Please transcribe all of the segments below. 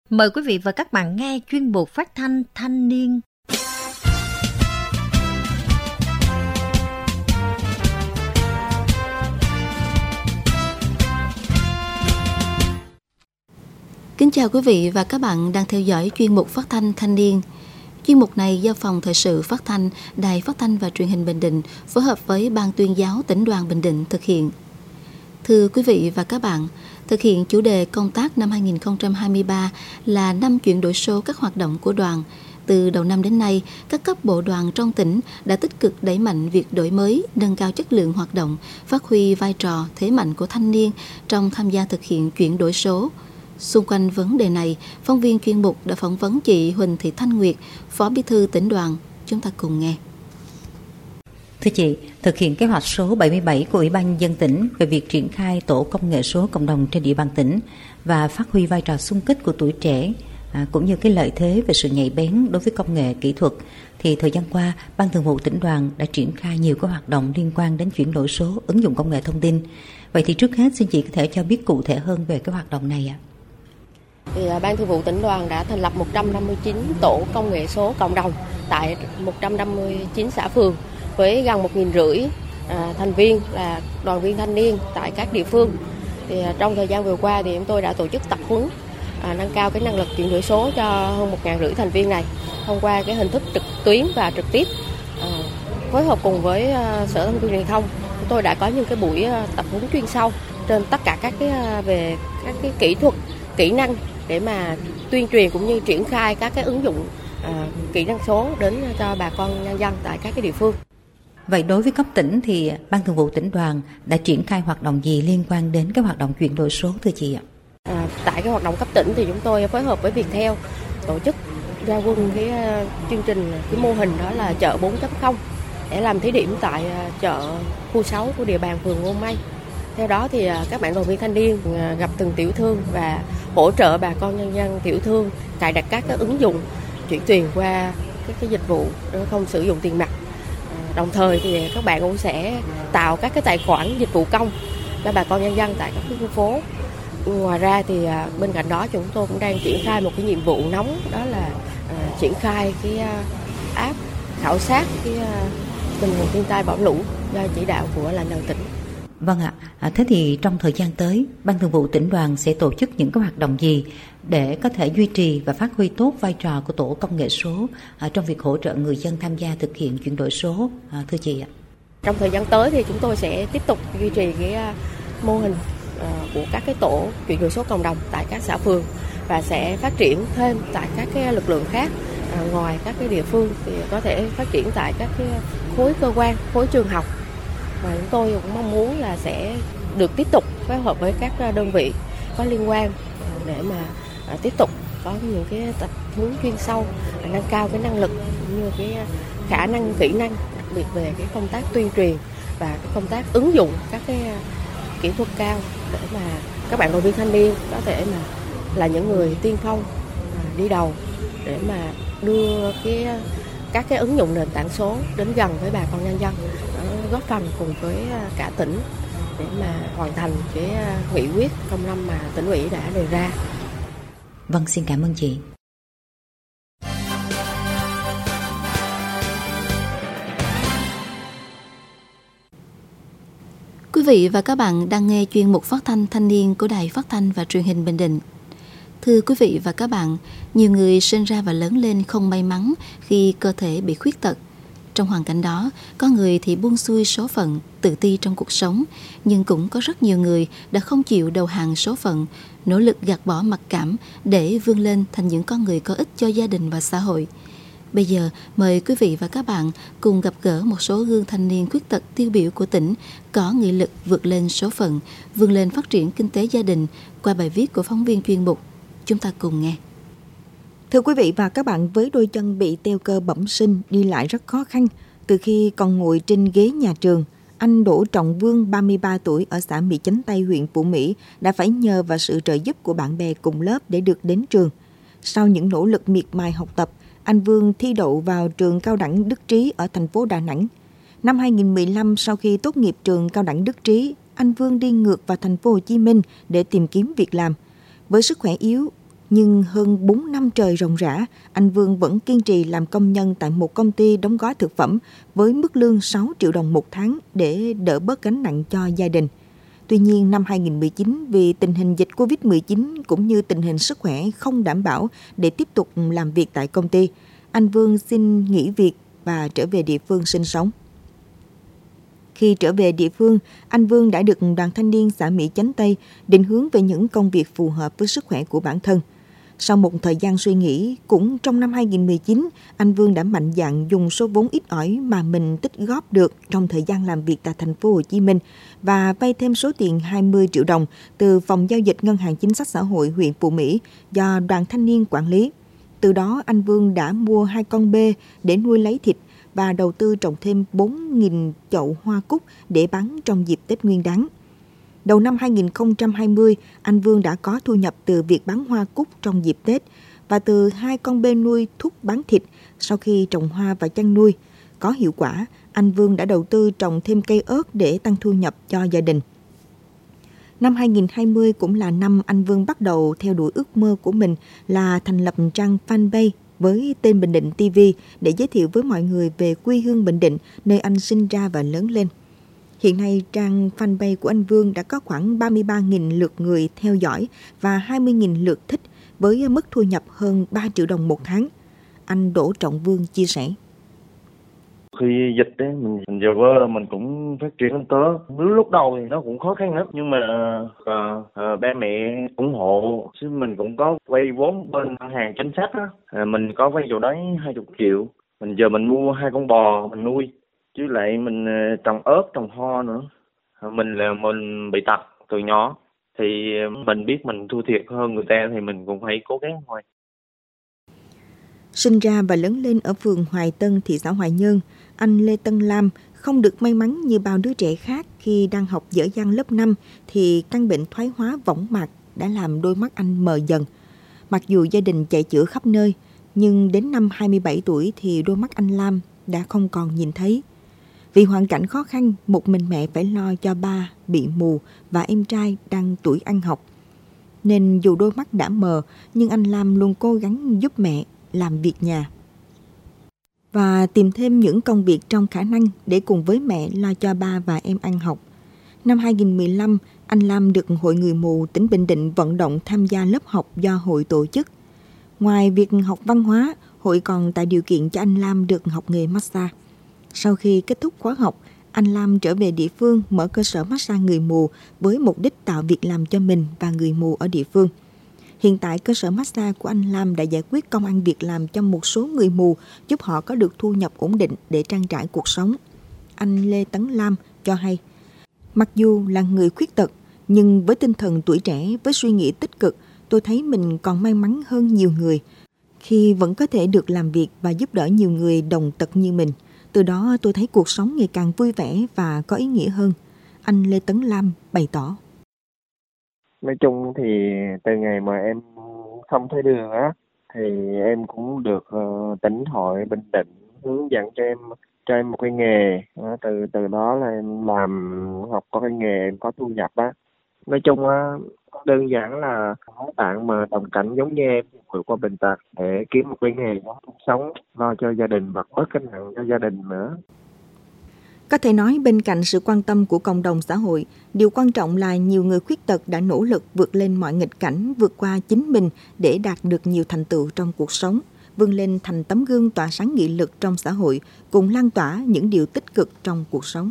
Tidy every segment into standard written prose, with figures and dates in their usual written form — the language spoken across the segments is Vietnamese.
Mời quý vị và các bạn nghe chuyên mục phát thanh thanh niên. Kính chào quý vị và các bạn đang theo dõi chuyên mục phát thanh thanh niên. Chuyên mục này do Phòng Thời sự Phát thanh, Đài Phát thanh và Truyền hình Bình Định phối hợp với Ban Tuyên giáo Tỉnh đoàn Bình Định thực hiện. Thưa quý vị và các bạn, thực hiện chủ đề công tác năm 2023 là năm chuyển đổi số các hoạt động của đoàn. Từ đầu năm đến nay, các cấp bộ đoàn trong tỉnh đã tích cực đẩy mạnh việc đổi mới, nâng cao chất lượng hoạt động, phát huy vai trò, thế mạnh của thanh niên trong tham gia thực hiện chuyển đổi số. Xung quanh vấn đề này, phóng viên chuyên mục đã phỏng vấn chị Huỳnh Thị Thanh Nguyệt, Phó Bí thư tỉnh đoàn. Chúng ta cùng nghe. Thưa chị, thực hiện kế hoạch số 77 của Ủy ban Nhân dân tỉnh về việc triển khai tổ công nghệ số cộng đồng trên địa bàn tỉnh và phát huy vai trò xung kích của tuổi trẻ, cũng như cái lợi thế về sự nhạy bén đối với công nghệ kỹ thuật, thì thời gian qua, Ban Thường vụ Tỉnh đoàn đã triển khai nhiều các hoạt động liên quan đến chuyển đổi số, ứng dụng công nghệ thông tin. Vậy thì trước hết xin chị có thể cho biết cụ thể hơn về cái hoạt động này ạ? Ban Thường vụ Tỉnh đoàn đã thành lập 159 tổ công nghệ số cộng đồng tại 159 xã phường với gần 1.500 thành viên là đoàn viên thanh niên tại các địa phương. Trong thời gian vừa qua thì chúng tôi đã tổ chức tập huấn nâng cao cái năng lực chuyển đổi số cho hơn 1.500 thành viên này thông qua cái hình thức trực tuyến và trực tiếp. Phối hợp cùng với Sở Thông tin Truyền thông, chúng tôi đã có những cái buổi tập huấn chuyên sâu trên tất cả các cái về các cái kỹ thuật, kỹ năng để mà tuyên truyền cũng như triển khai các cái ứng dụng kỹ năng số đến cho bà con nhân dân tại các cái địa phương. Vậy đối với cấp tỉnh thì Ban Thường vụ Tỉnh đoàn đã triển khai hoạt động gì liên quan đến cái hoạt động chuyển đổi số thưa chị ạ? Tại cái hoạt động cấp tỉnh thì chúng tôi phối hợp với Viettel tổ chức ra quân cái chương trình, cái mô hình đó là chợ 4.0 để làm thí điểm tại chợ khu 6 của địa bàn phường Ngô Mây. Theo đó thì các bạn đoàn viên thanh niên gặp từng tiểu thương và hỗ trợ bà con nhân dân tiểu thương cài đặt các cái ứng dụng chuyển tiền qua các cái dịch vụ không sử dụng tiền mặt. Đồng thời thì các bạn cũng sẽ tạo các cái tài khoản dịch vụ công cho bà con nhân dân tại các khu phố. Ngoài ra thì bên cạnh đó chúng tôi cũng đang triển khai một cái nhiệm vụ nóng, đó là triển khai cái app khảo sát cái tình hình thiên tai bão lũ do chỉ đạo của lãnh đạo tỉnh. Vâng ạ, thế thì trong thời gian tới, Ban Thường vụ Tỉnh đoàn sẽ tổ chức những cái hoạt động gì để có thể duy trì và phát huy tốt vai trò của tổ công nghệ số trong việc hỗ trợ người dân tham gia thực hiện chuyển đổi số, thưa chị ạ? Trong thời gian tới thì chúng tôi sẽ tiếp tục duy trì cái mô hình của các cái tổ chuyển đổi số cộng đồng tại các xã phường và sẽ phát triển thêm tại các cái lực lượng khác ngoài các cái địa phương, thì có thể phát triển tại các cái khối cơ quan, khối trường học. Và chúng tôi cũng mong muốn là sẽ được tiếp tục phối hợp với các đơn vị có liên quan để mà tiếp tục có những cái tập huấn chuyên sâu, nâng cao cái năng lực cũng như cái khả năng, kỹ năng, đặc biệt về cái công tác tuyên truyền và cái công tác ứng dụng các cái kỹ thuật cao để mà các bạn đoàn viên thanh niên có thể mà là những người tiên phong đi đầu để mà đưa các cái ứng dụng nền tảng số đến gần với bà con nhân dân, góp phần cùng với cả tỉnh để mà hoàn thành cái nghị quyết 05 mà tỉnh ủy đã đề ra. Vâng, xin cảm ơn chị. Quý vị và các bạn đang nghe chuyên mục phát thanh thanh niên của Đài Phát thanh và Truyền hình Bình Định. Thưa quý vị và các bạn, nhiều người sinh ra và lớn lên không may mắn khi cơ thể bị khuyết tật. Trong hoàn cảnh đó, có người thì buông xuôi số phận, tự ti trong cuộc sống, nhưng cũng có rất nhiều người đã không chịu đầu hàng số phận, nỗ lực gạt bỏ mặc cảm để vươn lên thành những con người có ích cho gia đình và xã hội. Bây giờ, mời quý vị và các bạn cùng gặp gỡ một số gương thanh niên khuyết tật tiêu biểu của tỉnh có nghị lực vượt lên số phận, vươn lên phát triển kinh tế gia đình qua bài viết của phóng viên chuyên mục. Chúng ta cùng nghe. Thưa quý vị và các bạn, với đôi chân bị teo cơ bẩm sinh, đi lại rất khó khăn, từ khi còn ngồi trên ghế nhà trường, anh Đỗ Trọng Vương, 33 tuổi, ở xã Mỹ Chánh Tây, huyện Phú Mỹ, đã phải nhờ vào sự trợ giúp của bạn bè cùng lớp để được đến trường. Sau những nỗ lực miệt mài học tập, anh Vương thi đậu vào trường Cao đẳng Đức Trí ở thành phố Đà Nẵng. Năm 2015, sau khi tốt nghiệp trường Cao đẳng Đức Trí, anh Vương đi ngược vào thành phố Hồ Chí Minh để tìm kiếm việc làm. Với sức khỏe yếu, Nhưng hơn 4 năm trời ròng rã, anh Vương vẫn kiên trì làm công nhân tại một công ty đóng gói thực phẩm với mức lương 6 triệu đồng một tháng để đỡ bớt gánh nặng cho gia đình. Tuy nhiên, năm 2019, vì tình hình dịch Covid-19 cũng như tình hình sức khỏe không đảm bảo để tiếp tục làm việc tại công ty, anh Vương xin nghỉ việc và trở về địa phương sinh sống. Khi trở về địa phương, anh Vương đã được Đoàn Thanh niên xã Mỹ Chánh Tây định hướng về những công việc phù hợp với sức khỏe của bản thân. Sau một thời gian suy nghĩ, cũng trong năm 2019, anh Vương đã mạnh dạn dùng số vốn ít ỏi mà mình tích góp được trong thời gian làm việc tại thành phố Hồ Chí Minh và vay thêm số tiền 20 triệu đồng từ Phòng Giao dịch Ngân hàng Chính sách Xã hội huyện Phú Mỹ do Đoàn Thanh niên quản lý. Từ đó, anh Vương đã mua 2 con bê để nuôi lấy thịt và đầu tư trồng thêm 4.000 chậu hoa cúc để bán trong dịp Tết Nguyên đán. Đầu năm 2020, anh Vương đã có thu nhập từ việc bán hoa cúc trong dịp Tết và từ 2 con bê nuôi thúc bán thịt sau khi trồng hoa và chăn nuôi. Có hiệu quả, anh Vương đã đầu tư trồng thêm cây ớt để tăng thu nhập cho gia đình. Năm 2020 cũng là năm anh Vương bắt đầu theo đuổi ước mơ của mình là thành lập trang fanpage với tên Bình Định TV để giới thiệu với mọi người về quê hương Bình Định, nơi anh sinh ra và lớn lên. Hiện nay, trang fanpage của anh Vương đã có khoảng 33.000 lượt người theo dõi và 20.000 lượt thích với mức thu nhập hơn 3 triệu đồng một tháng. Anh Đỗ Trọng Vương chia sẻ. Khi dịch ấy, mình giờ mình cũng phát triển kinh tế. Lúc đầu thì nó cũng khó khăn lắm, nhưng mà ba mẹ ủng hộ, chứ mình cũng có vay vốn bên ngân hàng chính sách á. Mình có vay chỗ đấy 20 triệu. Giờ mình mua 2 con bò mình nuôi, chứ lại mình trồng ớt, trồng hoa nữa. Mình bị tật từ nhỏ, thì mình biết mình thua thiệt hơn người ta thì mình cũng phải cố gắng thôi. Sinh ra và lớn lên ở phường Hoài Tân, thị xã Hoài Nhơn, anh Lê Tân Lam không được may mắn như bao đứa trẻ khác. Khi đang học dở dang lớp 5 thì căn bệnh thoái hóa võng mạc đã làm đôi mắt anh mờ dần. Mặc dù gia đình chạy chữa khắp nơi, nhưng đến năm 27 tuổi thì đôi mắt anh Lam đã không còn nhìn thấy. Vì hoàn cảnh khó khăn, một mình mẹ phải lo cho ba bị mù và em trai đang tuổi ăn học. Nên dù đôi mắt đã mờ, nhưng anh Lam luôn cố gắng giúp mẹ làm việc nhà và tìm thêm những công việc trong khả năng để cùng với mẹ lo cho ba và em ăn học. Năm 2015, anh Lam được Hội Người Mù tỉnh Bình Định vận động tham gia lớp học do hội tổ chức. Ngoài việc học văn hóa, hội còn tạo điều kiện cho anh Lam được học nghề massage. Sau khi kết thúc khóa học, anh Lam trở về địa phương mở cơ sở massage người mù với mục đích tạo việc làm cho mình và người mù ở địa phương. Hiện tại, cơ sở massage của anh Lam đã giải quyết công ăn việc làm cho một số người mù, giúp họ có được thu nhập ổn định để trang trải cuộc sống. Anh Lê Tấn Lam cho hay, mặc dù là người khuyết tật, nhưng với tinh thần tuổi trẻ, với suy nghĩ tích cực, tôi thấy mình còn may mắn hơn nhiều người khi vẫn có thể được làm việc và giúp đỡ nhiều người đồng tật như mình. Từ đó tôi thấy cuộc sống ngày càng vui vẻ và có ý nghĩa hơn. Anh Lê Tấn Lam bày tỏ. Nói chung thì từ ngày mà em không thấy đường á, thì em cũng được tỉnh hội Bình Định hướng dẫn cho em một cái nghề. Từ đó là em học có cái nghề, em có thu nhập á. Nói chung á, đơn giản là các bạn mà đồng cảnh giống như em vượt qua bệnh tật để kiếm một cái nghề sống, lo cho gia đình và bớt cái nặng cho gia đình nữa. Có thể nói bên cạnh sự quan tâm của cộng đồng xã hội, điều quan trọng là nhiều người khuyết tật đã nỗ lực vượt lên mọi nghịch cảnh, vượt qua chính mình để đạt được nhiều thành tựu trong cuộc sống, vươn lên thành tấm gương tỏa sáng nghị lực trong xã hội, cùng lan tỏa những điều tích cực trong cuộc sống.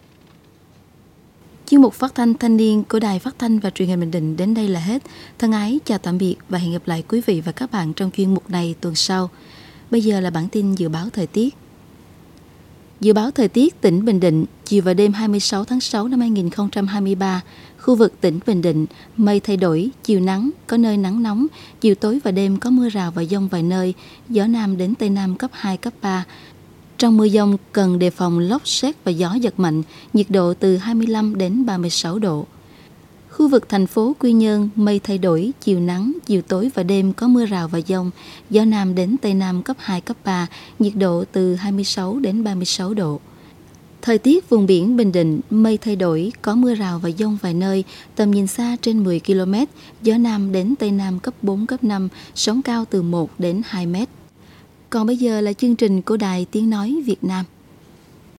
Chuyên mục phát thanh thanh niên của Đài Phát thanh và Truyền hình Bình Định đến đây là hết. Thân ái chào tạm biệt và hẹn gặp lại quý vị và các bạn trong chuyên mục này tuần sau. Bây giờ là bản tin dự báo thời tiết. Dự báo thời tiết tỉnh Bình Định, chiều và đêm 26 tháng 6 năm 2023, khu vực tỉnh Bình Định, mây thay đổi, chiều nắng, có nơi nắng nóng, chiều tối và đêm có mưa rào và dông vài nơi, gió Nam đến Tây Nam cấp 2, cấp 3. Trong mưa dông cần đề phòng lốc sét và gió giật mạnh, nhiệt độ từ 25 đến 36 độ. Khu vực thành phố Quy Nhơn, mây thay đổi, chiều nắng, chiều tối và đêm có mưa rào và dông, gió Nam đến Tây Nam cấp 2, cấp 3, nhiệt độ từ 26 đến 36 độ. Thời tiết vùng biển Bình Định mây thay đổi, có mưa rào và dông vài nơi, tầm nhìn xa trên 10 km, gió Nam đến Tây Nam cấp 4, cấp 5, sóng cao từ 1 đến 2 mét. Còn bây giờ là chương trình của Đài Tiếng Nói Việt Nam.